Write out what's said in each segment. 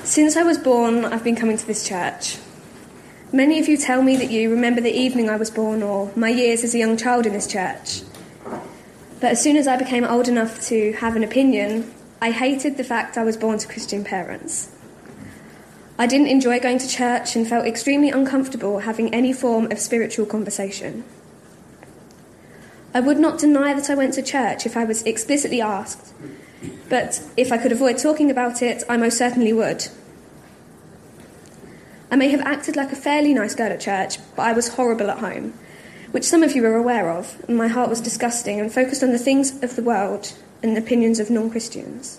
Since I was born, I've been coming to this church. Many of you tell me that you remember the evening I was born or my years as a young child in this church. But as soon as I became old enough to have an opinion, I hated the fact I was born to Christian parents. I didn't enjoy going to church and felt extremely uncomfortable having any form of spiritual conversation. I would not deny that I went to church if I was explicitly asked, but if I could avoid talking about it, I most certainly would. I may have acted like a fairly nice girl at church, but I was horrible at home, which some of you are aware of, and my heart was disgusting and focused on the things of the world and the opinions of non-Christians.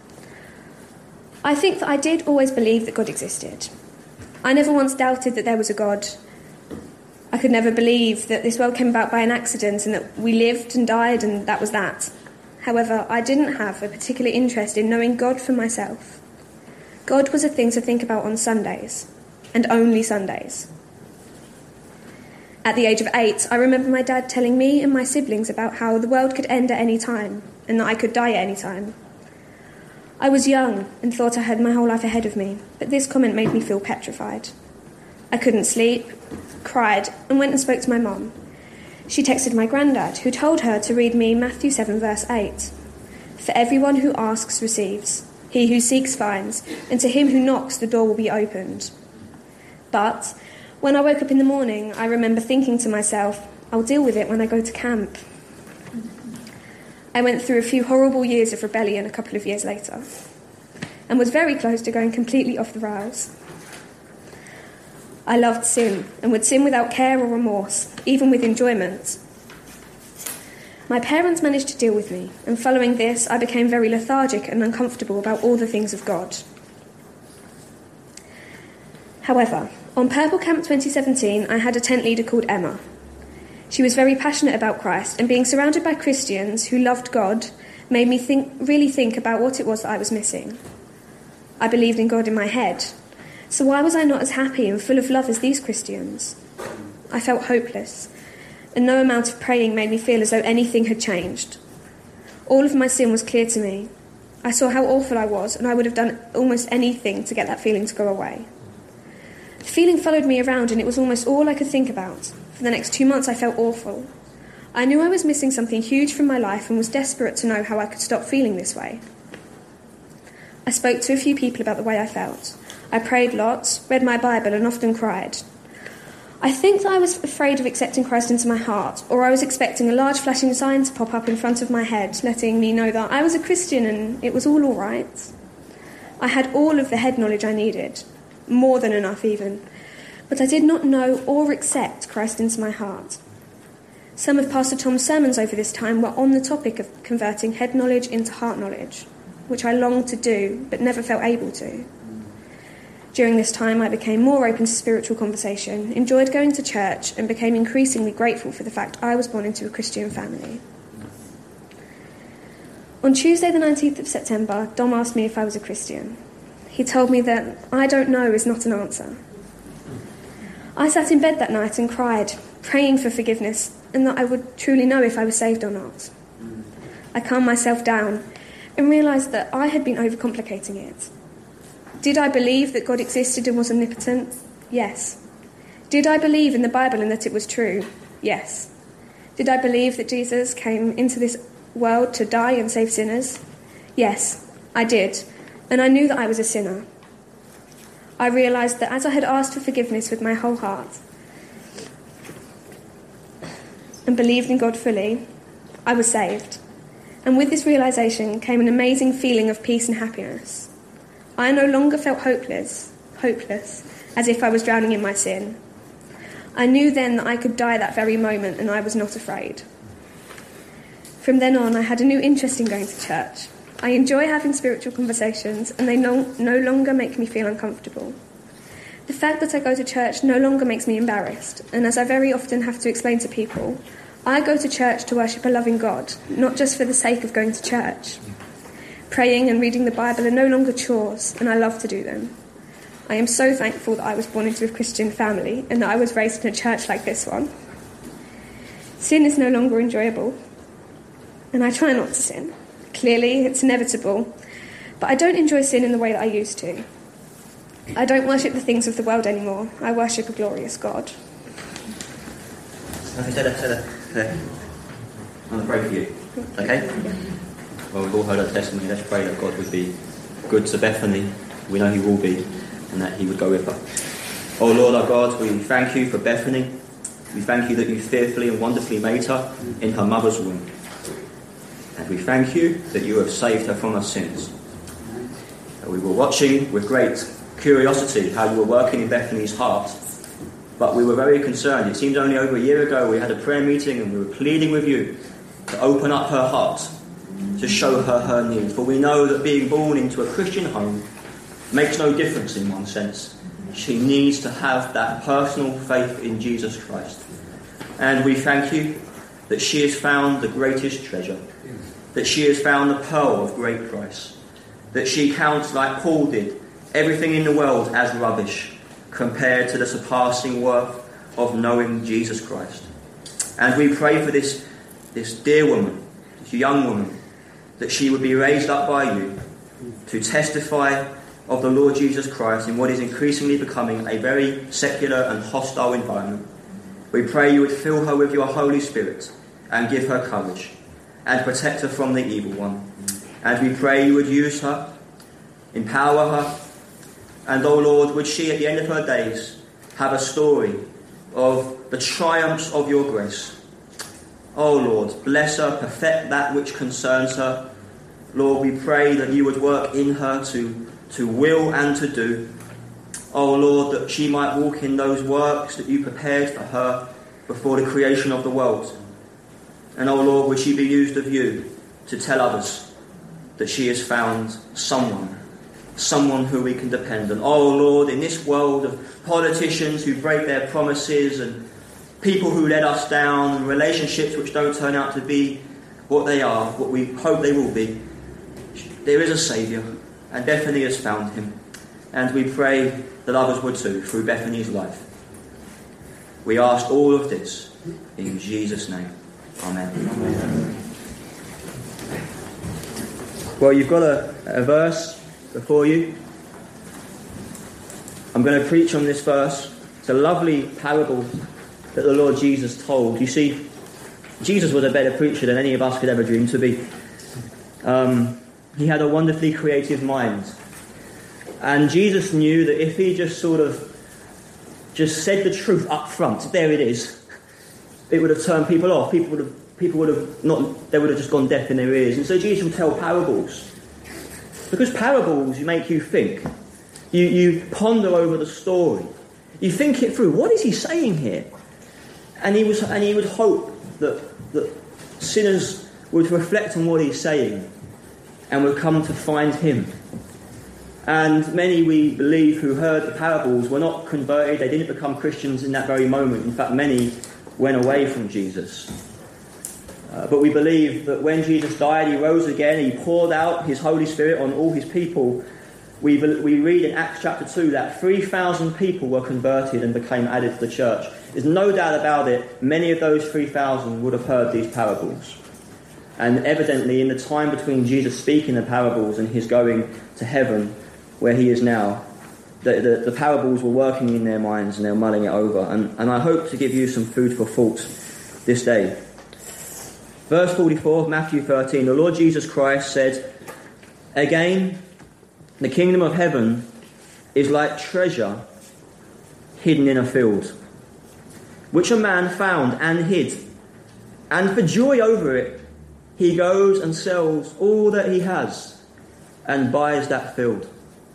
I think that I did always believe that God existed. I never once doubted that there was a God. I could never believe that this world came about by an accident and that we lived and died and that was that. However, I didn't have a particular interest in knowing God for myself. God was a thing to think about on Sundays, and only Sundays. At the age of 8, I remember my dad telling me and my siblings about how the world could end at any time and that I could die at any time. I was young and thought I had my whole life ahead of me, but this comment made me feel petrified. I couldn't sleep, cried, and went and spoke to my mum. She texted my granddad, who told her to read me Matthew 7 verse 8. For everyone who asks receives, he who seeks finds, and to him who knocks the door will be opened. But when I woke up in the morning, I remember thinking to myself, I'll deal with it when I go to camp. I went through a few horrible years of rebellion a couple of years later, and was very close to going completely off the rails. I loved sin, and would sin without care or remorse, even with enjoyment. My parents managed to deal with me, and following this, I became very lethargic and uncomfortable about all the things of God. However, on Purple Camp 2017, I had a tent leader called Emma. She was very passionate about Christ, and being surrounded by Christians who loved God made me really think about what it was that I was missing. I believed in God in my head, so why was I not as happy and full of love as these Christians? I felt hopeless, and no amount of praying made me feel as though anything had changed. All of my sin was clear to me. I saw how awful I was, and I would have done almost anything to get that feeling to go away. The feeling followed me around, and it was almost all I could think about. For the next 2 months, I felt awful. I knew I was missing something huge from my life and was desperate to know how I could stop feeling this way. I spoke to a few people about the way I felt. I prayed lots, read my Bible, and often cried. I think that I was afraid of accepting Christ into my heart, or I was expecting a large flashing sign to pop up in front of my head, letting me know that I was a Christian and it was all right. I had all of the head knowledge I needed, more than enough even, but I did not know or accept Christ into my heart. Some of Pastor Tom's sermons over this time were on the topic of converting head knowledge into heart knowledge, which I longed to do, but never felt able to. During this time, I became more open to spiritual conversation, enjoyed going to church, and became increasingly grateful for the fact I was born into a Christian family. On Tuesday the 19th of September, Dom asked me if I was a Christian. He told me that I don't know is not an answer. I sat in bed that night and cried, praying for forgiveness, and that I would truly know if I was saved or not. I calmed myself down and realised that I had been overcomplicating it. Did I believe that God existed and was omnipotent? Yes. Did I believe in the Bible and that it was true? Yes. Did I believe that Jesus came into this world to die and save sinners? Yes, I did, and I knew that I was a sinner. I realised that as I had asked for forgiveness with my whole heart and believed in God fully, I was saved. And with this realisation came an amazing feeling of peace and happiness. I no longer felt hopeless, as if I was drowning in my sin. I knew then that I could die that very moment, and I was not afraid. From then on, I had a new interest in going to church. I enjoy having spiritual conversations, and they no longer make me feel uncomfortable. The fact that I go to church no longer makes me embarrassed, and as I very often have to explain to people, I go to church to worship a loving God, not just for the sake of going to church. Praying and reading the Bible are no longer chores, and I love to do them. I am so thankful that I was born into a Christian family and that I was raised in a church like this one. Sin is no longer enjoyable, and I try not to sin. Clearly, it's inevitable, but I don't enjoy sin in the way that I used to. I don't worship the things of the world anymore. I worship a glorious God. Okay, say that. I'm going to pray for you. Okay? Well, we've all heard that testimony. Let's pray that God would be good to Bethany. We know he will be, and that he would go with her. Oh Lord our God, we thank you for Bethany. We thank you that you fearfully and wonderfully made her in her mother's womb. And we thank you that you have saved her from her sins. We were watching with great curiosity how you were working in Bethany's heart, but we were very concerned. It seemed only over a year ago we had a prayer meeting and we were pleading with you to open up her heart, to show her her need. For we know that being born into a Christian home makes no difference in one sense. She needs to have that personal faith in Jesus Christ. And we thank you that she has found the greatest treasure, that she has found the pearl of great price, that she counts, like Paul did, everything in the world as rubbish compared to the surpassing worth of knowing Jesus Christ. And we pray for this dear woman, this young woman, that she would be raised up by you to testify of the Lord Jesus Christ in what is increasingly becoming a very secular and hostile environment. We pray you would fill her with your Holy Spirit and give her courage and protect her from the evil one. And we pray you would use her, empower her, and, oh Lord, would she at the end of her days have a story of the triumphs of your grace. Oh Lord, bless her, perfect that which concerns her. Lord, we pray that you would work in her to will and to do. Oh Lord, that she might walk in those works that you prepared for her before the creation of the world. And oh Lord, would she be used of you to tell others that she has found someone who we can depend on. Oh Lord, in this world of politicians who break their promises and people who let us down and relationships which don't turn out to be what they are, what we hope they will be, there is a Saviour, and Bethany has found him. And we pray that others would too through Bethany's life. We ask all of this in Jesus' name. Amen. Amen. Well, you've got a verse before you. I'm going to preach on this verse. It's a lovely parable that the Lord Jesus told. You see, Jesus was a better preacher than any of us could ever dream to be. He had a wonderfully creative mind. And Jesus knew that if he just said the truth up front, there it is, it would have turned people off. People would have just gone deaf in their ears. And so Jesus would tell parables. Because parables make you think. You ponder over the story. You think it through. What is he saying here? And he would hope that sinners would reflect on what he's saying and would come to find him. And many, we believe, who heard the parables were not converted. They didn't become Christians in that very moment. In fact, many went away from Jesus. But we believe that when Jesus died, he rose again, he poured out his Holy Spirit on all his people. We read in Acts chapter 2 that 3,000 people were converted and became added to the church. There's no doubt about it, many of those 3,000 would have heard these parables. And evidently, in the time between Jesus speaking the parables and his going to heaven, where he is now, the parables were working in their minds and they were mulling it over. And I hope to give you some food for thought this day. Verse 44 of Matthew 13, the Lord Jesus Christ said, "Again, the kingdom of heaven is like treasure hidden in a field, which a man found and hid. And for joy over it, he goes and sells all that he has and buys that field."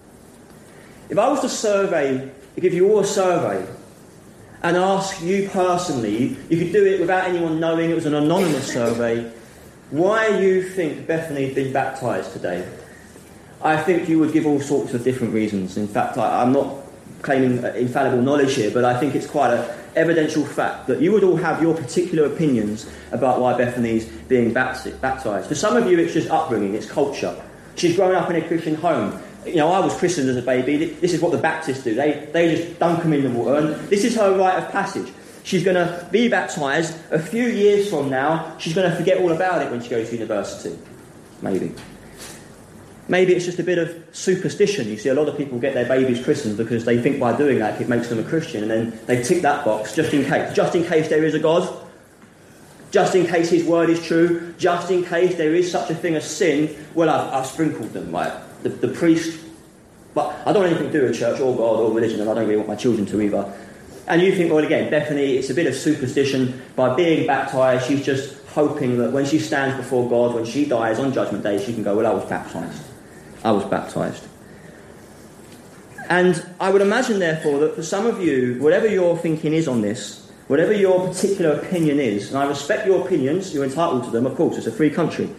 If I was to give you all a survey and ask you personally, you could do it without anyone knowing, it was an anonymous survey, why you think Bethany had been baptised today, I think you would give all sorts of different reasons. In fact, I'm not claiming infallible knowledge here, but I think it's quite an evidential fact that you would all have your particular opinions about why Bethany's being baptised. For some of you, it's just upbringing, it's culture. She's grown up in a Christian home. You know, I was christened as a baby. This is what the Baptists do. They just dunk them in the water, and this is her rite of passage. She's going to be baptised. A few years from now, she's going to forget all about it when she goes to university. Maybe. Maybe it's just a bit of superstition. You see, a lot of people get their babies christened because they think by doing that it makes them a Christian, and then they tick that box just in case there is a God, just in case his word is true, just in case there is such a thing as sin. Well, I've sprinkled them, right? The priest, but I don't want anything to do with church or God or religion, and I don't really want my children to either. And you think, well, again, Bethany, it's a bit of superstition. By being baptised, she's just hoping that when she stands before God, when she dies on Judgment Day, she can go, well, I was baptised. I was baptised. And I would imagine, therefore, that for some of you, whatever your thinking is on this, whatever your particular opinion is, and I respect your opinions, you're entitled to them, of course, it's a free country.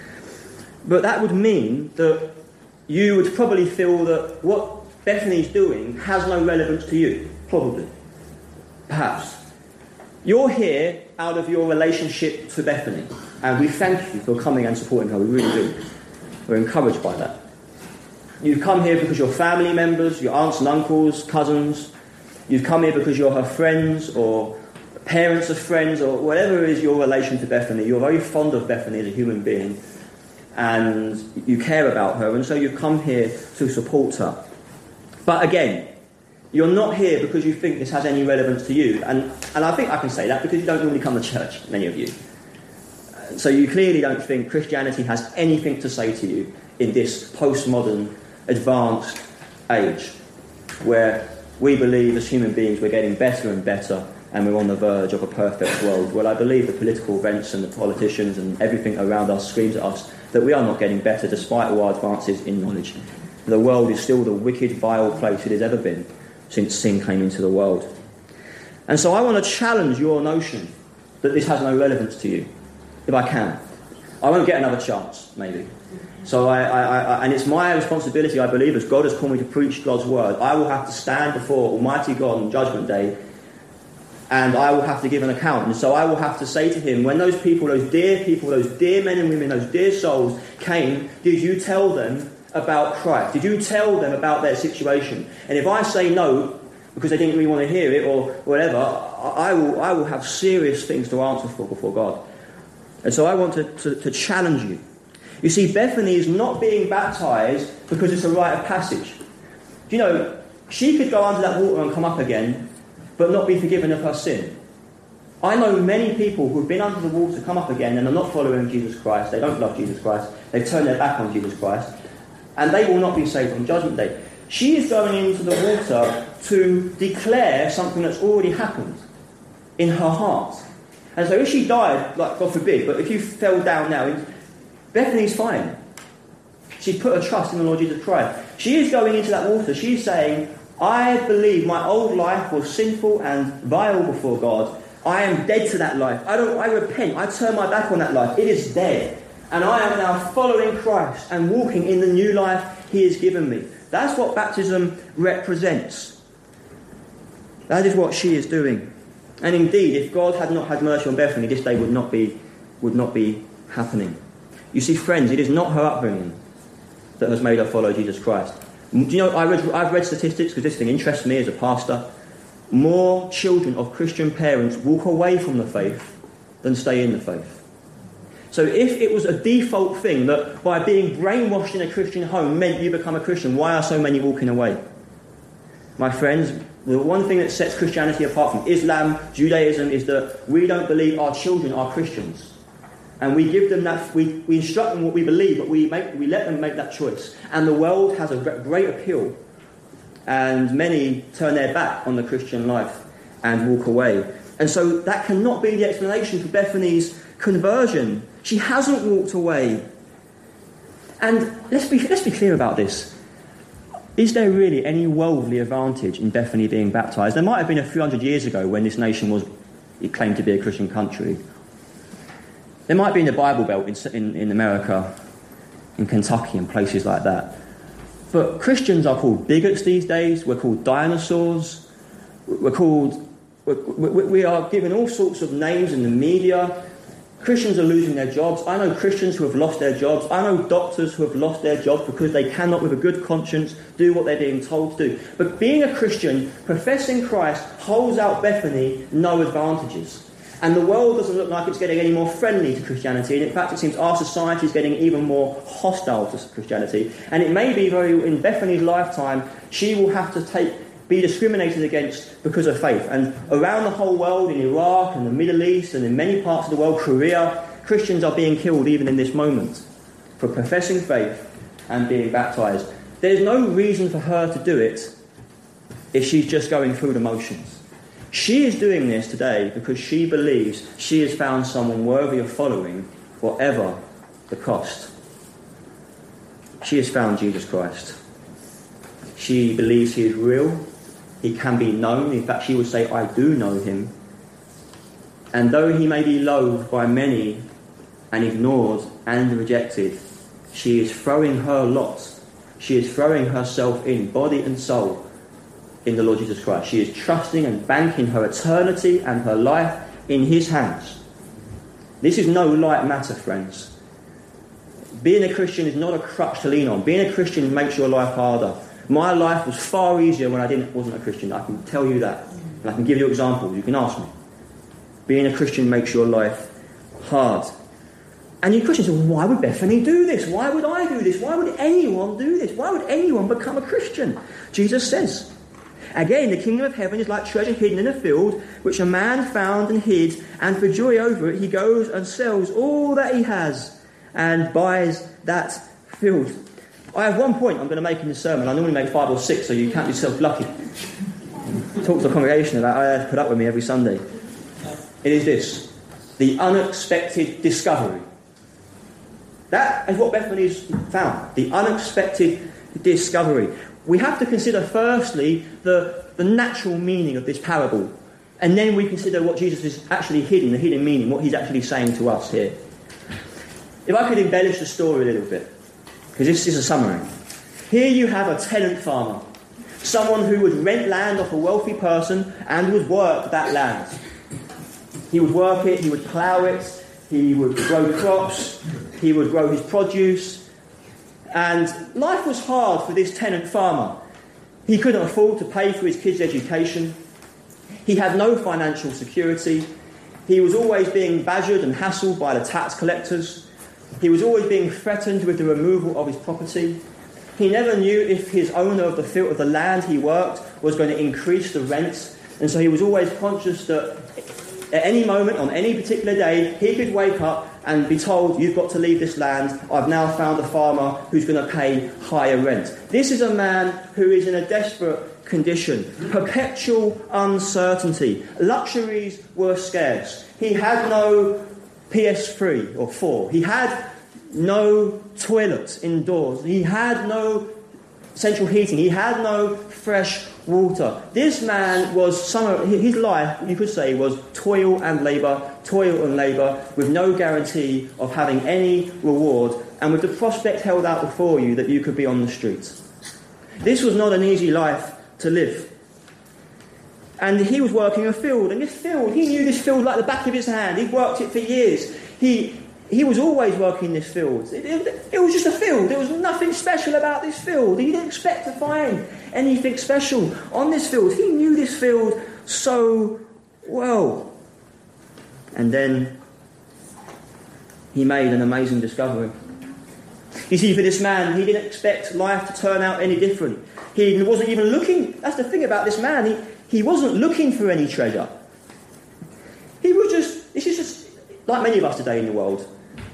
But that would mean that you would probably feel that what Bethany's doing has no relevance to you. Probably. Perhaps. You're here out of your relationship to Bethany, and we thank you for coming and supporting her. We really do. We're encouraged by that. You've come here because you're family members, your aunts and uncles, cousins. You've come here because you're her friends or parents of friends, or whatever is your relation to Bethany. You're very fond of Bethany as a human being, and you care about her, and so you've come here to support her. But again, you're not here because you think this has any relevance to you. And I think I can say that because you don't normally come to church, many of you. So you clearly don't think Christianity has anything to say to you in this postmodern, advanced age, where we believe as human beings we're getting better and better and we're on the verge of a perfect world. Well, I believe the political events and the politicians and everything around us screams at us that we are not getting better despite all our advances in knowledge. The world is still the wicked, vile place it has ever been since sin came into the world. And so I want to challenge your notion that this has no relevance to you, if I can. I won't get another chance, maybe. So and it's my responsibility, I believe, as God has called me to preach God's word. I will have to stand before Almighty God on Judgment Day, and I will have to give an account. And so I will have to say to him, when those people, those dear men and women, those dear souls came, did you tell them about Christ? Did you tell them about their situation? And if I say no, because they didn't really want to hear it or whatever, I will have serious things to answer for before God. And so I want to challenge you. You see, Bethany is not being baptised because it's a rite of passage. You know, she could go under that water and come up again, but not be forgiven of her sin. I know many people who have been under the water, come up again, and are not following Jesus Christ. They don't love Jesus Christ. They've turned their back on Jesus Christ. And they will not be saved on Judgment Day. She is going into the water to declare something that's already happened in her heart. And so if she died, like God forbid, but if you fell down now, Bethany's fine. She's put her trust in the Lord Jesus Christ. She is going into that water. She's saying, I believe my old life was sinful and vile before God. I am dead to that life. I repent. I turn my back on that life. It is dead. And I am now following Christ and walking in the new life he has given me. That's what baptism represents. That is what she is doing. And indeed, if God had not had mercy on Bethany, this day would not be happening. You see, friends, it is not her upbringing that has made her follow Jesus Christ. Do you know, I've read statistics, because this thing interests me as a pastor. More children of Christian parents walk away from the faith than stay in the faith. So if it was a default thing that by being brainwashed in a Christian home meant you become a Christian, why are so many walking away? My friends, the one thing that sets Christianity apart from Islam, Judaism, is that we don't believe our children are Christians. And we give them that, we instruct them what we believe, but we let them make that choice. And the world has a great appeal. And many turn their back on the Christian life and walk away. And so that cannot be the explanation for Bethany's conversion. She hasn't walked away. And let's be clear about this. Is there really any worldly advantage in Bethany being baptised? There might have been a few hundred years ago when this nation it claimed to be a Christian country. There might be in the Bible Belt in America, in Kentucky and places like that. But Christians are called bigots these days. We're called dinosaurs. We are given all sorts of names in the media. Christians are losing their jobs. I know Christians who have lost their jobs. I know doctors who have lost their jobs because they cannot, with a good conscience, do what they're being told to do. But being a Christian, professing Christ, holds out Bethany no advantages. And the world doesn't look like it's getting any more friendly to Christianity. And in fact, it seems our society is getting even more hostile to Christianity. And it may be in Bethany's lifetime, she will have to be discriminated against because of faith. And around the whole world, in Iraq and the Middle East and in many parts of the world, Korea, Christians are being killed even in this moment for professing faith and being baptised. There's no reason for her to do it if she's just going through the motions. She is doing this today because she believes she has found someone worthy of following, whatever the cost. She has found Jesus Christ. She believes he is real. He can be known. In fact, she would say, I do know him. And though he may be loathed by many and ignored and rejected, she is throwing her lot. She is throwing herself in, body and soul, in the Lord Jesus Christ. She is trusting and banking her eternity and her life in his hands. This is no light matter, friends. Being a Christian is not a crutch to lean on. Being a Christian makes your life harder. My life was far easier when I wasn't a Christian. I can tell you that. And I can give you examples. You can ask me. Being a Christian makes your life hard. And you Christians say, well, why would Bethany do this? Why would I do this? Why would anyone do this? Why would anyone become a Christian? Jesus says, again, the kingdom of heaven is like treasure hidden in a field, which a man found and hid, and for joy over it he goes and sells all that he has and buys that field. I have one point I'm going to make in the sermon. I normally make 5 or 6, so you count yourself lucky. Talk to the congregation about how they have to put up with me every Sunday. It is this: the unexpected discovery. That is what Bethany's found. The unexpected discovery. We have to consider firstly the natural meaning of this parable, and then we consider what Jesus is actually hidden, the hidden meaning, what he's actually saying to us here. If I could embellish the story a little bit, because this is a summary. Here you have a tenant farmer, someone who would rent land off a wealthy person and would work that land. He would work it, he would plough it, he would grow crops, he would grow his produce. And life was hard for this tenant farmer. He couldn't afford to pay for his kids' education. He had no financial security. He was always being badgered and hassled by the tax collectors. He was always being threatened with the removal of his property. He never knew if his owner of the field of the land he worked was going to increase the rent. And so he was always conscious that at any moment, on any particular day, he could wake up and be told, you've got to leave this land. I've now found a farmer who's going to pay higher rent. This is a man who is in a desperate condition. Perpetual uncertainty. Luxuries were scarce. He had no PS3 or 4. He had no toilets indoors. He had no central heating. He had no fresh water. This man was, his life, you could say, was toil and labour, with no guarantee of having any reward, and with the prospect held out before you that you could be on the streets. This was not an easy life to live. And he was working a field, and this field, he knew this field like the back of his hand. He'd worked it for years. He was always working this field. It was just a field. There was nothing special about this field. He didn't expect to find anything special on this field. He knew this field so well. And then he made an amazing discovery. You see, for this man, he didn't expect life to turn out any different. He wasn't even looking. That's the thing about this man. He wasn't looking for any treasure. He was just, this is just like many of us today in the world.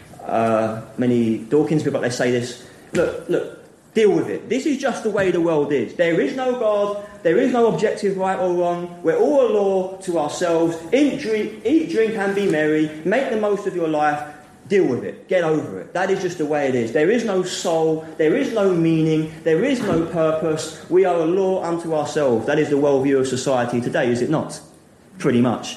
Many Dawkins people, they say this, look, deal with it. This is just the way the world is. There is no God, there is no objective right or wrong. We're all a law to ourselves. Eat, drink and be merry. Make the most of your life. Deal with it. Get over it. That is just the way it is. There is no soul. There is no meaning. There is no purpose. We are a law unto ourselves. That is the worldview of society today, is it not? Pretty much.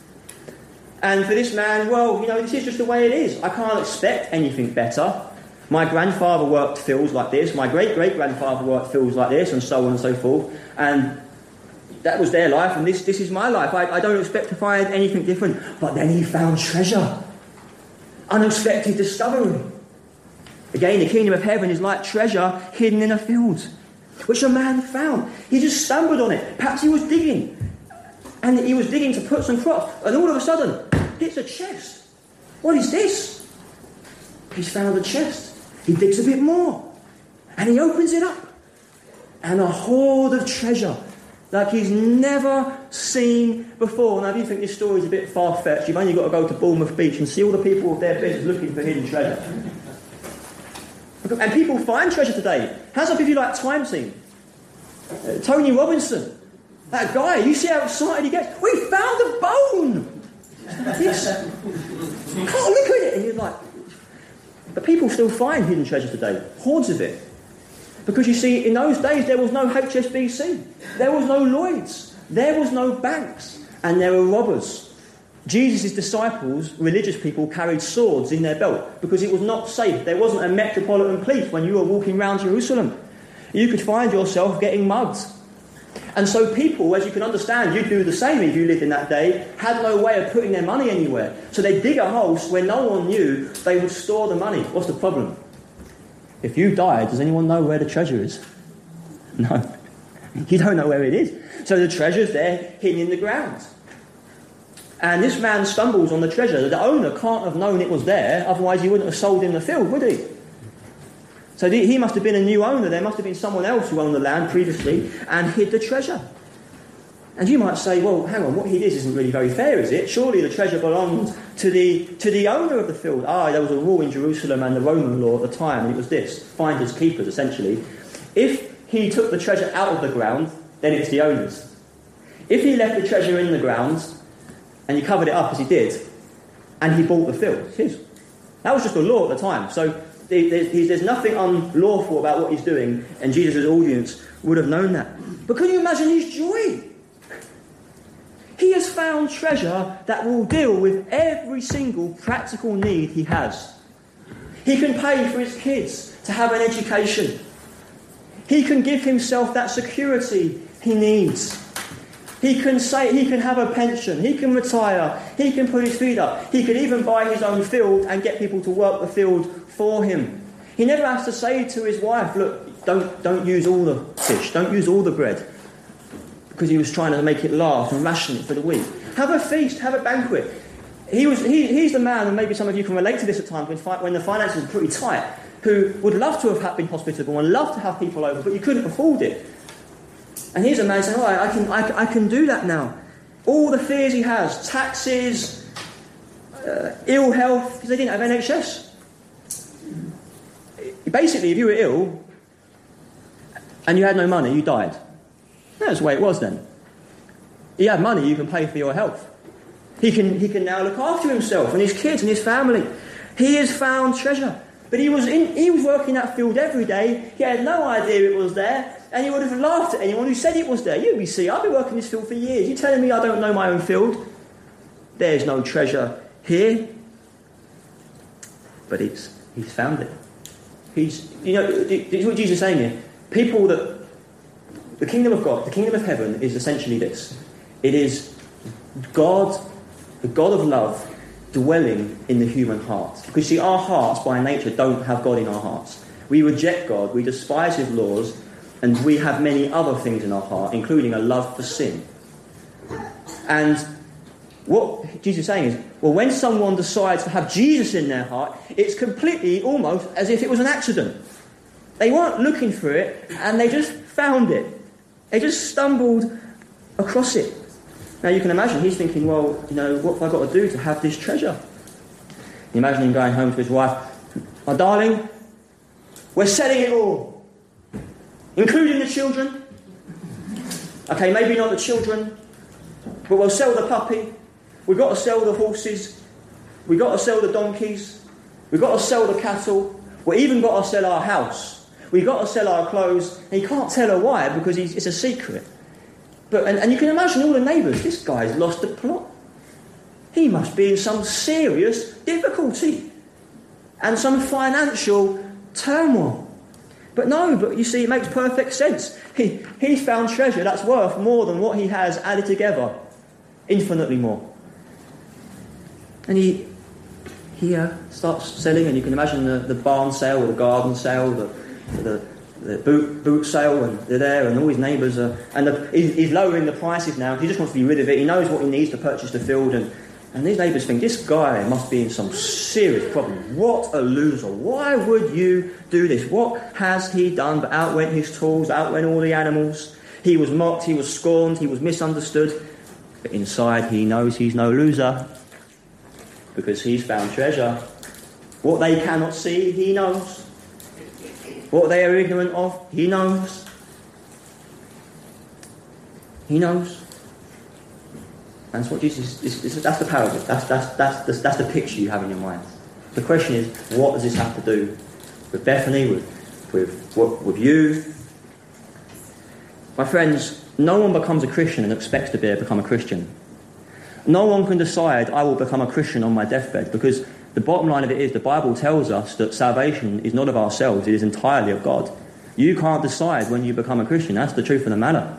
And for this man, well, this is just the way it is. I can't expect anything better. My grandfather worked fields like this. My great-great-grandfather worked fields like this, and so on and so forth. And that was their life, and this is my life. I don't expect to find anything different. But then he found treasure. Unexpected discovery. Again, the kingdom of heaven is like treasure hidden in a field, which a man found. He just stumbled on it. Perhaps he was digging. And he was digging to put some crops. And all of a sudden, hits a chest. What is this? He's found a chest. He digs a bit more. And he opens it up. And a hoard of treasure like he's never seen before. Now, if you think this story is a bit far-fetched, you've only got to go to Bournemouth Beach and see all the people with their beds looking for hidden treasure. And people find treasure today. How's up if you like Time Scene? Tony Robinson. That guy, you see how excited he gets? We found a bone! Yes. You can't look at it. And you're like... But people still find hidden treasure today. Hoards of it. Because you see, in those days, there was no HSBC. There was no Lloyds. There was no banks. And there were robbers. Jesus' disciples, religious people, carried swords in their belt because it was not safe. There wasn't a metropolitan police when you were walking around Jerusalem. You could find yourself getting mugged. And so people, as you can understand, you'd do the same if you lived in that day, had no way of putting their money anywhere. So they'd dig a hole where no one knew they would store the money. What's the problem? If you died, does anyone know where the treasure is? No. You don't know where it is. So the treasure's there, hidden in the ground. And this man stumbles on the treasure. The owner can't have known it was there, otherwise he wouldn't have sold him the field, would he? So he must have been a new owner. There must have been someone else who owned the land previously and hid the treasure. And you might say, well, hang on, what he did isn't really very fair, is it? Surely the treasure belonged to the owner of the field. There was a rule in Jerusalem and the Roman law at the time, and it was this, finders keepers, essentially. If he took the treasure out of the ground, then it's the owner's. If he left the treasure in the ground, and he covered it up as he did, and he bought the field, it's his. That was just the law at the time. So there's nothing unlawful about what he's doing, and Jesus' audience would have known that. But can you imagine his joy? He has found treasure that will deal with every single practical need he has. He can pay for his kids to have an education. He can give himself that security he needs. He can have a pension. He can retire. He can put his feet up. He could even buy his own field and get people to work the field for him. He never has to say to his wife, look, don't use all the fish. Don't use all the bread. Because he was trying to make it last and ration it for the week. Have a feast, have a banquet. He's the man, and maybe some of you can relate to this at times when the finances are pretty tight, who would love to have been hospitable and love to have people over, but you couldn't afford it. And here's a man saying, I can do that now. All the fears he has, taxes, ill health, because they didn't have NHS. Basically, if you were ill and you had no money, you died. That's the way it was then. He had money, you can pay for your health. He can now look after himself and his kids and his family. He has found treasure. But he was working that field every day. He had no idea it was there. And he would have laughed at anyone who said it was there. I've been working this field for years. You're telling me I don't know my own field? There's no treasure here. But he's found it. This is what Jesus is saying here. People that... The kingdom of God, the kingdom of heaven is essentially this. It is God, the God of love, dwelling in the human heart. Because see, our hearts by nature don't have God in our hearts. We reject God, we despise his laws, and we have many other things in our heart, including a love for sin. And what Jesus is saying is, well, when someone decides to have Jesus in their heart, it's completely almost as if it was an accident. They weren't looking for it, and they just found it. They just stumbled across it. Now you can imagine he's thinking, well, what have I got to do to have this treasure? You imagine him going home to his wife, my darling, we're selling it all, including the children. Okay, maybe not the children, but we'll sell the puppy. We've got to sell the horses. We've got to sell the donkeys. We've got to sell the cattle. We've even got to sell our house. We've got to sell our clothes. And he can't tell her why because it's a secret. But and you can imagine all the neighbours. This guy's lost the plot. He must be in some serious difficulty and some financial turmoil. But you see, it makes perfect sense. He's found treasure that's worth more than what he has added together. Infinitely more. And he starts selling, and you can imagine the barn sale or the garden sale, the boot sale, and they're there, and all his neighbours are... And he's lowering the prices now, he just wants to be rid of it. He knows what he needs to purchase the field, and And these neighbours think, this guy must be in some serious problem. What a loser. Why would you do this? What has he done? But out went his tools, out went all the animals. He was mocked, he was scorned, he was misunderstood. But inside he knows he's no loser, because he's found treasure. What they cannot see, he knows. What they are ignorant of, he knows. He knows. That's what Jesus is. That's the parable. That's the picture you have in your mind. The question is, what does this have to do with Bethany, with you? My friends, no one becomes a Christian and expects to become a Christian. No one can decide, I will become a Christian on my deathbed, because the bottom line of it is, the Bible tells us that salvation is not of ourselves, it is entirely of God. You can't decide when you become a Christian. That's the truth of the matter.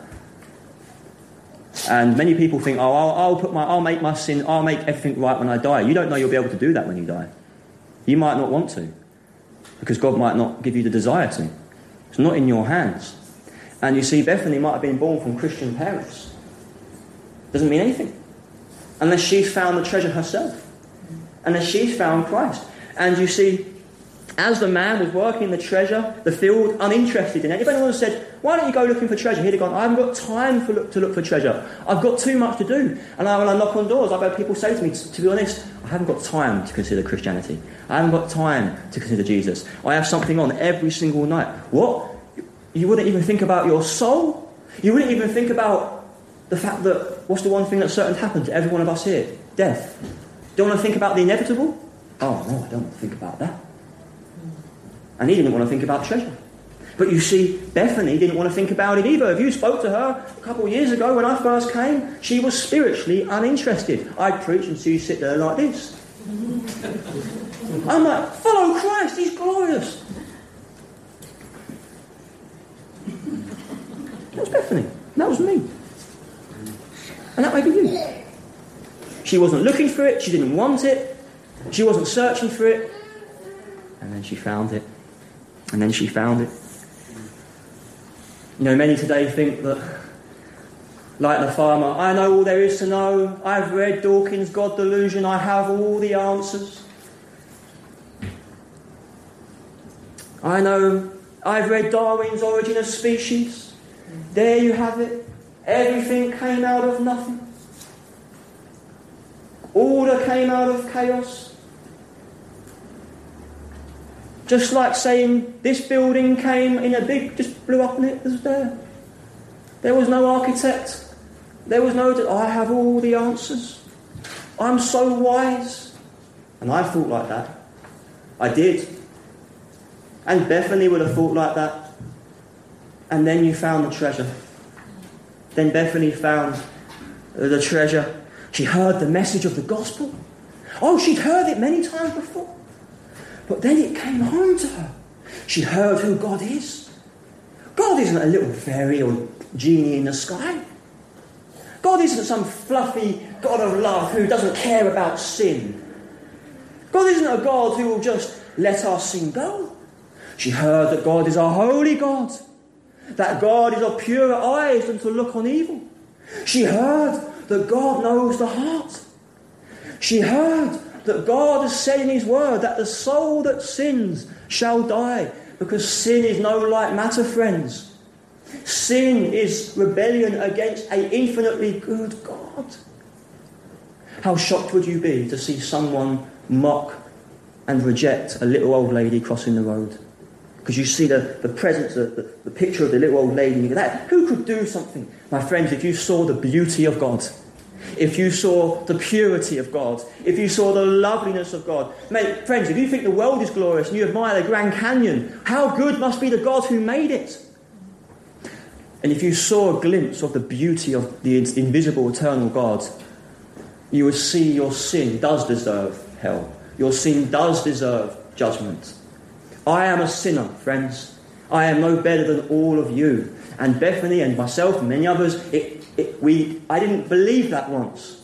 And many people think, I'll make my sin, I'll make everything right when I die. You don't know you'll be able to do that when you die. You might not want to, because God might not give you the desire to. It's not in your hands. And you see, Bethany might have been born from Christian parents. Doesn't mean anything. Unless she's found the treasure herself. Unless she's found Christ. And you see, as the man was working the treasure, the field, uninterested in it, if anyone said, why don't you go looking for treasure? He'd have gone, I haven't got time to look for treasure. I've got too much to do. And when I knock on doors, I've had people say to me, to be honest, I haven't got time to consider Christianity. I haven't got time to consider Jesus. I have something on every single night. What? You wouldn't even think about your soul? You wouldn't even think about the fact that, what's the one thing that's certain to happen to every one of us here? Death. Don't want to think about the inevitable? Oh, no, I don't want to think about that. And he didn't want to think about treasure. But you see, Bethany didn't want to think about it either. If you spoke to her a couple of years ago when I first came, she was spiritually uninterested. I'd preach and see you sit there like this. I'm like, follow Christ, he's glorious. That was Bethany. That was me. And that may be you. She wasn't looking for it. She didn't want it. She wasn't searching for it. And then she found it. And then she found it. You know, many today think that, like the farmer, I know all there is to know. I've read Dawkins' God Delusion. I have all the answers. I know. I've read Darwin's Origin of Species. There you have it. Everything came out of nothing. Order came out of chaos. Just like saying this building came in a big, just blew up and it was there. There was no architect. There was no, I have all the answers. I'm so wise. And I thought like that. I did. And Bethany would have thought like that. And then you found the treasure. Then Bethany found the treasure. She heard the message of the gospel. Oh, she'd heard it many times before. But then it came home to her. She heard who God is. God isn't a little fairy or genie in the sky. God isn't some fluffy God of love who doesn't care about sin. God isn't a God who will just let our sin go. She heard that God is a holy God. That God is of purer eyes than to look on evil. She heard that God knows the heart. She heard that God has said in his word that the soul that sins shall die, because sin is no light matter, friends. Sin is rebellion against an infinitely good God. How shocked would you be to see someone mock and reject a little old lady crossing the road? Because you see the presence, the picture of the little old lady, and you go, that, who could do something? My friends, if you saw the beauty of God, if you saw the purity of God, if you saw the loveliness of God, mate, friends, if you think the world is glorious and you admire the Grand Canyon, how good must be the God who made it? And if you saw a glimpse of the beauty of the invisible, eternal God, you would see your sin does deserve hell. Your sin does deserve judgment. I am a sinner, friends. I am no better than all of you. And Bethany and myself and many others, I didn't believe that once.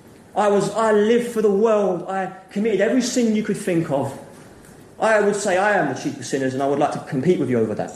I lived for the world. I committed every sin you could think of. I would say I am the chief of sinners, and I would like to compete with you over that.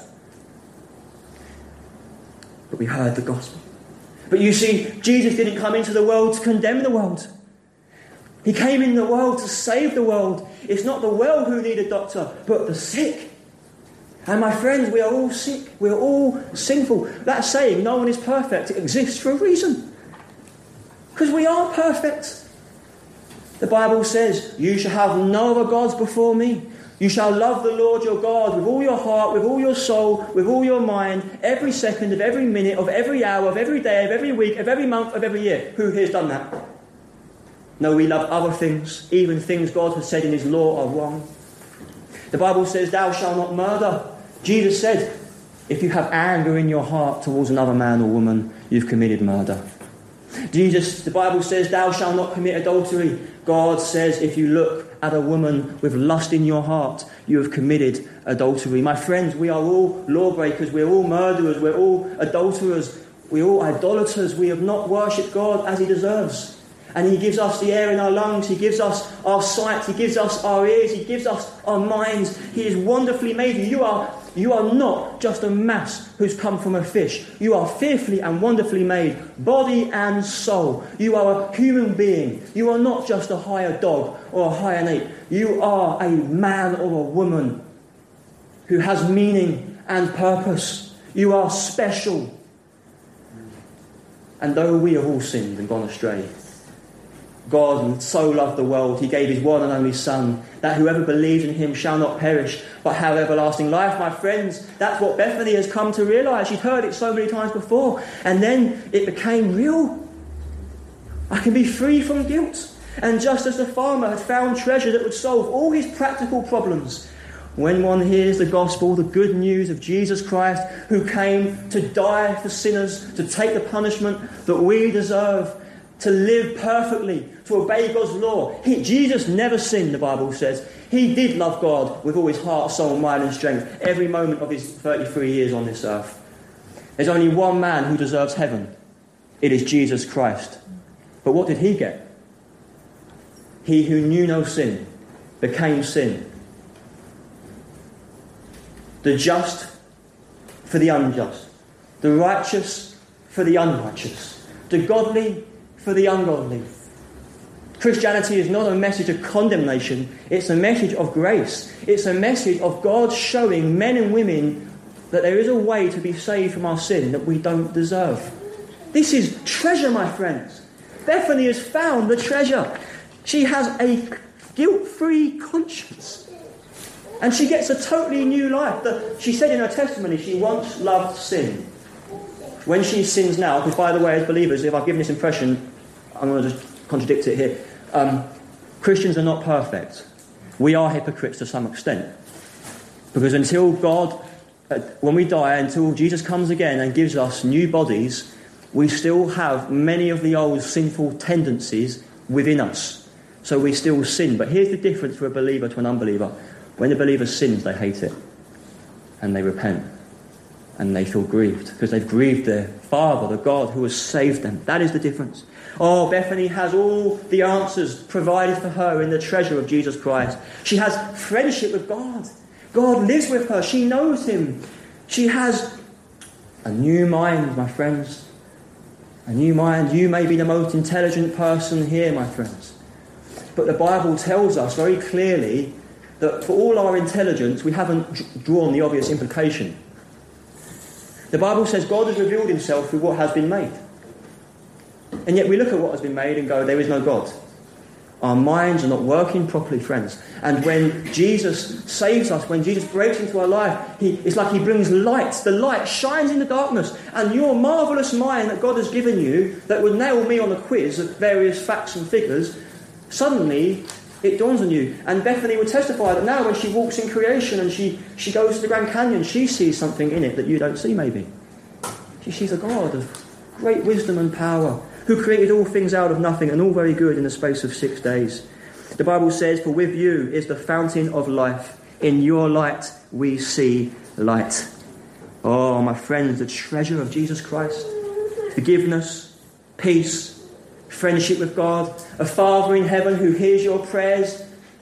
But we heard the gospel. But you see, Jesus didn't come into the world to condemn the world. He came in the world to save the world. It's not the well who need a doctor, but the sick. And my friends, we are all sick. We are all sinful. That saying, no one is perfect, it exists for a reason. Because we are perfect. The Bible says, you shall have no other gods before me. You shall love the Lord your God with all your heart, with all your soul, with all your mind, every second of every minute, of every hour, of every day, of every week, of every month, of every year. Who here has done that? No, we love other things. Even things God has said in his law are wrong. The Bible says, thou shalt not murder. Jesus said, if you have anger in your heart towards another man or woman, you've committed murder. The Bible says, thou shalt not commit adultery. God says, if you look at a woman with lust in your heart, you have committed adultery. My friends, we are all lawbreakers. We're all murderers. We're all adulterers. We're all idolaters. We have not worshipped God as he deserves. And he gives us the air in our lungs. He gives us our sight. He gives us our ears. He gives us our minds. He has wonderfully made you. You are not just a mass who's come from a fish. You are fearfully and wonderfully made, body and soul. You are a human being. You are not just a hired dog or a hired ape. You are a man or a woman who has meaning and purpose. You are special. And though we have all sinned and gone astray, God so loved the world, he gave his one and only Son, that whoever believes in him shall not perish, but have everlasting life. My friends, that's what Bethany has come to realise. She'd heard it so many times before, and then it became real. I can be free from guilt. And just as the farmer had found treasure that would solve all his practical problems, when one hears the gospel, the good news of Jesus Christ, who came to die for sinners, to take the punishment that we deserve, to live perfectly, to obey God's law. Jesus never sinned, the Bible says. He did love God with all his heart, soul, mind and strength, every moment of his 33 years on this earth. There's only one man who deserves heaven. It is Jesus Christ. But what did he get? He who knew no sin became sin. The just for the unjust. The righteous for the unrighteous. The godly for the ungodly. Christianity is not a message of condemnation, it's a message of grace. It's a message of God showing men and women that there is a way to be saved from our sin that we don't deserve. This is treasure, my friends. Bethany has found the treasure. She has a guilt-free conscience. And she gets a totally new life. She said in her testimony she once loved sin. When she sins now, because by the way, as believers, if I've given this impression, I'm going to just contradict it here. Christians are not perfect. We are hypocrites to some extent. Because until God, when we die, until Jesus comes again and gives us new bodies, we still have many of the old sinful tendencies within us. So we still sin. But here's the difference for a believer to an unbeliever. When a believer sins, they hate it. And they repent. And they feel grieved. Because they've grieved their Father, the God who has saved them. That is the difference. Oh, Bethany has all the answers provided for her in the treasure of Jesus Christ. She has friendship with God. God lives with her. She knows him. She has a new mind, my friends. A new mind. You may be the most intelligent person here, my friends. But the Bible tells us very clearly that for all our intelligence, we haven't drawn the obvious implication. The Bible says God has revealed himself through what has been made. And yet we look at what has been made and go, there is no God. Our minds are not working properly, friends. And when Jesus saves us, when Jesus breaks into our life, it's like he brings light. The light shines in the darkness. And your marvellous mind that God has given you, that would nail me on a quiz of various facts and figures, suddenly it dawns on you. And Bethany would testify that now when she walks in creation and she goes to the Grand Canyon, she sees something in it that you don't see maybe. She sees a God of great wisdom and power, who created all things out of nothing and all very good in the space of 6 days. The Bible says, for with you is the fountain of life. In your light we see light. Oh, my friends, the treasure of Jesus Christ. Forgiveness, peace, friendship with God, a Father in heaven who hears your prayers.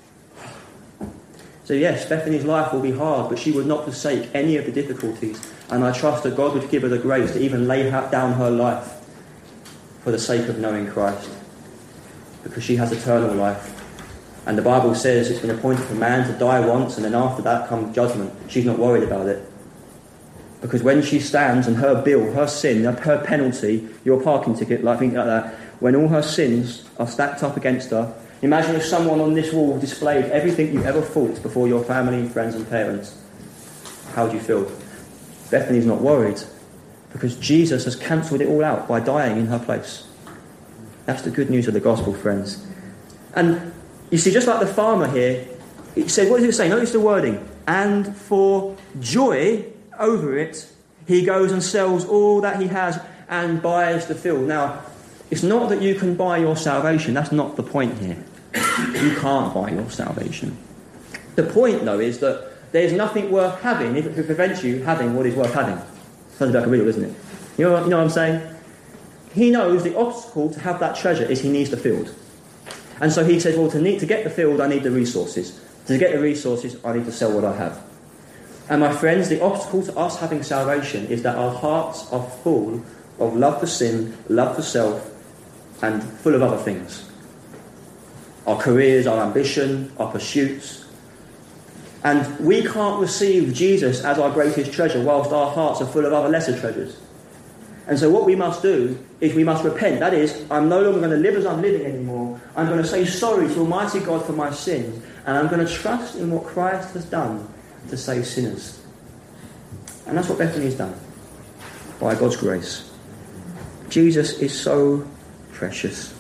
So yes, Bethany's life will be hard, but she would not forsake any of the difficulties. And I trust that God would give her the grace to even lay down her life for the sake of knowing Christ. because she has eternal life. And the Bible says it's been appointed for man to die once, and then after that comes judgment. She's not worried about it. Because when she stands and her bill, her sin, her penalty, your parking ticket, like things like that, when all her sins are stacked up against her, imagine if someone on this wall displayed everything you ever thought before your family, friends and parents. How do you feel? Bethany's not worried, because Jesus has cancelled it all out by dying in her place. That's the good news of the gospel, friends. And you see, just like the farmer here, it said, what does it say? Notice the wording. And for joy over it, he goes and sells all that he has and buys the field. Now, it's not that you can buy your salvation. That's not the point here. You can't buy your salvation. The point, though, is that there's nothing worth having if it prevents you having what is worth having. Sounds like a riddle, isn't it? You know what I'm saying? He knows the obstacle to have that treasure is he needs the field. And so he says, well, to get the field, I need the resources. To get the resources, I need to sell what I have. And my friends, the obstacle to us having salvation is that our hearts are full of love for sin, love for self, and full of other things. Our careers, our ambition, our pursuits. And we can't receive Jesus as our greatest treasure whilst our hearts are full of other lesser treasures. And so what we must do is we must repent. That is, I'm no longer going to live as I'm living anymore. I'm going to say sorry to Almighty God for my sins. And I'm going to trust in what Christ has done to save sinners. And that's what Bethany has done. By God's grace. Jesus is so precious.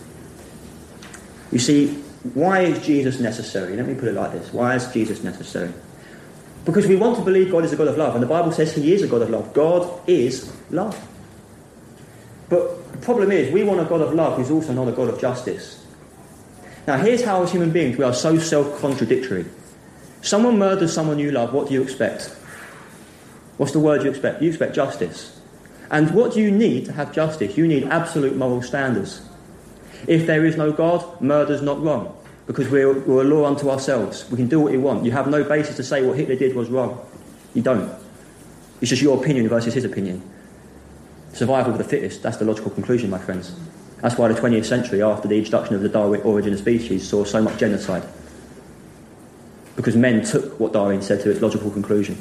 You see, why is Jesus necessary? Let me put it like this. Why is Jesus necessary? Because we want to believe God is a God of love. And the Bible says he is a God of love. God is love. But the problem is, we want a God of love who's also not a God of justice. Now, here's how as human beings we are so self-contradictory. Someone murders someone you love, what do you expect? What's the word you expect? You expect justice. And what do you need to have justice? You need absolute moral standards. If there is no God, murder's not wrong, because we're a law unto ourselves. We can do what we want. You have no basis to say what Hitler did was wrong. You don't. It's just your opinion versus his opinion. Survival of the fittest, that's the logical conclusion, my friends. That's why the 20th century, after the introduction of the Darwin origin of species, saw so much genocide. Because men took what Darwin said to its logical conclusion.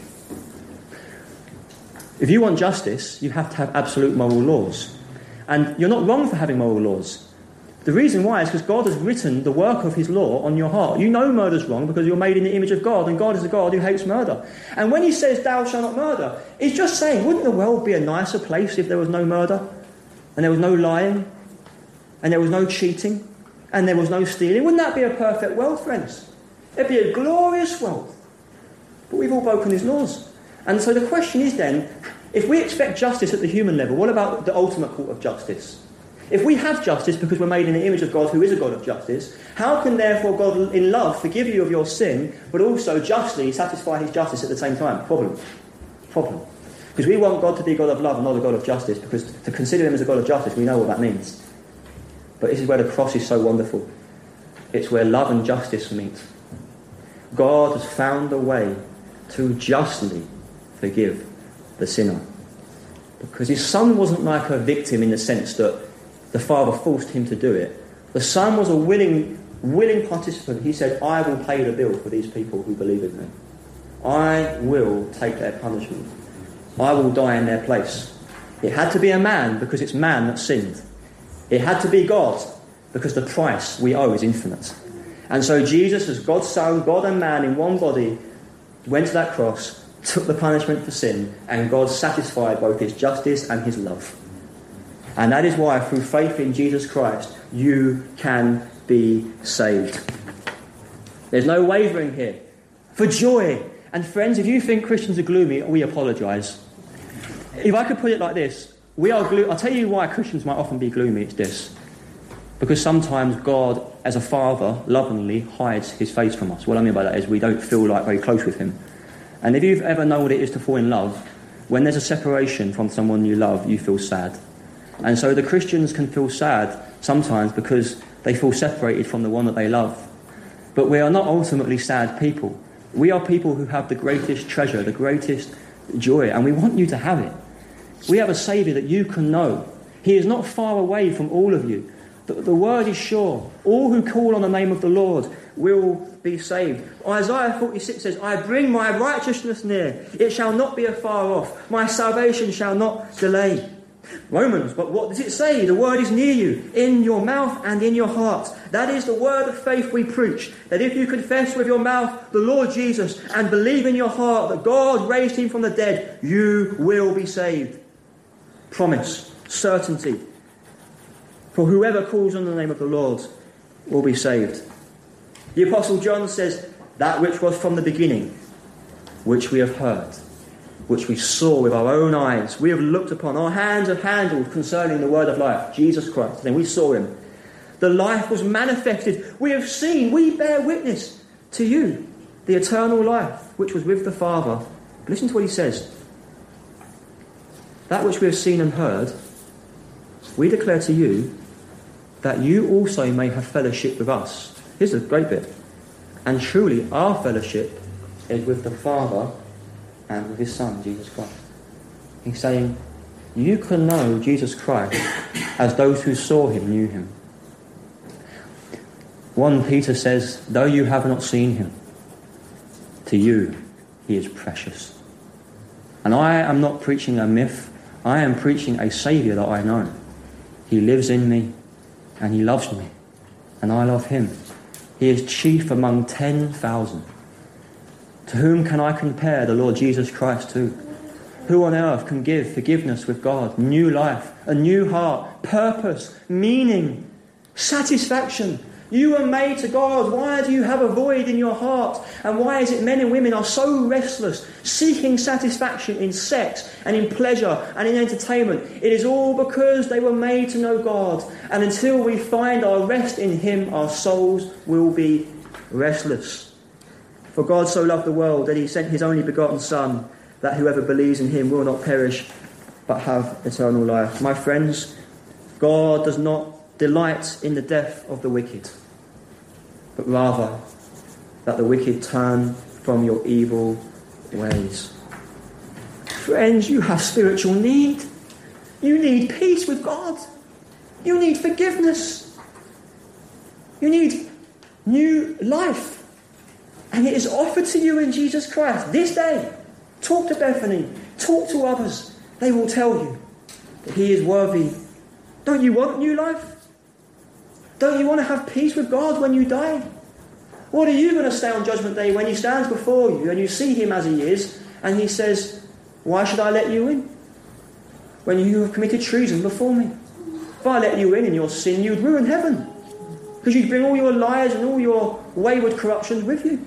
If you want justice, you have to have absolute moral laws. And you're not wrong for having moral laws. The reason why is because God has written the work of his law on your heart. You know murder's wrong because you're made in the image of God, and God is a God who hates murder. And when he says, thou shalt not murder, he's just saying, wouldn't the world be a nicer place if there was no murder, and there was no lying, and there was no cheating, and there was no stealing? Wouldn't that be a perfect world, friends? It'd be a glorious world. But we've all broken his laws. And so the question is then, if we expect justice at the human level, what about the ultimate court of justice? If we have justice because we're made in the image of God who is a God of justice, how can therefore God in love forgive you of your sin, but also justly satisfy his justice at the same time? Problem. Because we want God to be a God of love and not a God of justice, because to consider him as a God of justice, we know what that means. But this is where the cross is so wonderful. It's where love and justice meet. God has found a way to justly forgive the sinner. Because his son wasn't like a victim in the sense that the father forced him to do it. The son was a willing participant. He said, I will pay the bill for these people who believe in me. I will take their punishment. I will die in their place. It had to be a man because it's man that sinned. It had to be God because the price we owe is infinite. And so Jesus, as God's son, God and man in one body, went to that cross, took the punishment for sin, and God satisfied both his justice and his love. And that is why, through faith in Jesus Christ, you can be saved. There's no wavering here. For joy. And friends, if you think Christians are gloomy, we apologise. If I could put it like this, we are gloomy. I'll tell you why Christians might often be gloomy. It's this. Because sometimes God, as a father, lovingly hides his face from us. What I mean by that is we don't feel like very close with him. And if you've ever known what it is to fall in love, when there's a separation from someone you love, you feel sad. And so the Christians can feel sad sometimes because they feel separated from the one that they love. But we are not ultimately sad people. We are people who have the greatest treasure, the greatest joy, and we want you to have it. We have a Saviour that you can know. He is not far away from all of you. The word is sure. All who call on the name of the Lord will be saved. Isaiah 46 says, I bring my righteousness near. It shall not be afar off. My salvation shall not delay. Romans, but what does it say? The word is near you, in your mouth and in your heart. That is the word of faith we preach. That if you confess with your mouth the Lord Jesus and believe in your heart that God raised him from the dead, you will be saved. Promise, certainty. For whoever calls on the name of the Lord will be saved. The Apostle John says, that which was from the beginning, which we have heard, which we saw with our own eyes, we have looked upon, our hands have handled concerning the word of life, Jesus Christ. And we saw him. The life was manifested. We have seen, we bear witness to you, the eternal life, which was with the Father. But listen to what he says. That which we have seen and heard, we declare to you, that you also may have fellowship with us. Here's a great bit. And truly our fellowship is with the Father and with his Son, Jesus Christ. He's saying, you can know Jesus Christ as those who saw him knew him. 1 Peter says, though you have not seen him, to you he is precious. And I am not preaching a myth. I am preaching a Saviour that I know. He lives in me. And he loves me, and I love him. He is chief among 10,000. To whom can I compare the Lord Jesus Christ to? Who on earth can give forgiveness with God, new life, a new heart, purpose, meaning, satisfaction? You were made to God. Why do you have a void in your heart? And why is it men and women are so restless, seeking satisfaction in sex and in pleasure and in entertainment? It is all because they were made to know God. And until we find our rest in him, our souls will be restless. For God so loved the world that he sent his only begotten Son, that whoever believes in him will not perish, but have eternal life. My friends, God does not delight in the death of the wicked, but rather that the wicked turn from your evil ways. Friends, you have spiritual need. You need peace with God. You need forgiveness. You need new life. And it is offered to you in Jesus Christ this day. Talk to Bethany. Talk to others. They will tell you that he is worthy. Don't you want new life? Don't you want to have peace with God when you die? What are you going to say on Judgment Day when he stands before you and you see him as he is and he says, why should I let you in? When you have committed treason before me. If I let you in your sin, you'd ruin heaven. Because you'd bring all your lies and all your wayward corruptions with you.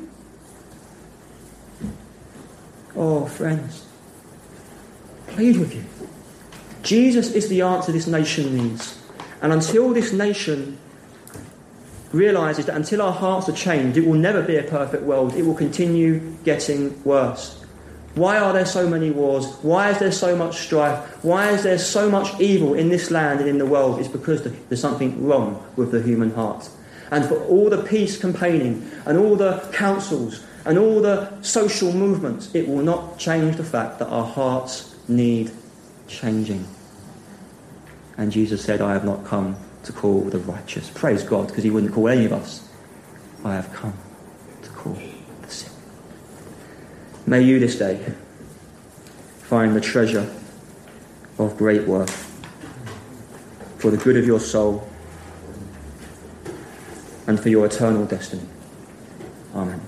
Oh, friends, plead with you. Jesus is the answer this nation needs. And until this nation realises that until our hearts are changed, it will never be a perfect world. It will continue getting worse. Why are there so many wars? Why is there so much strife? Why is there so much evil in this land and in the world? It's because there's something wrong with the human heart. And for all the peace campaigning and all the councils and all the social movements, it will not change the fact that our hearts need changing. And Jesus said, I have not come to call the righteous. Praise God, because he wouldn't call any of us. I have come to call the sick. May you this day find the treasure of great worth for the good of your soul and for your eternal destiny. Amen.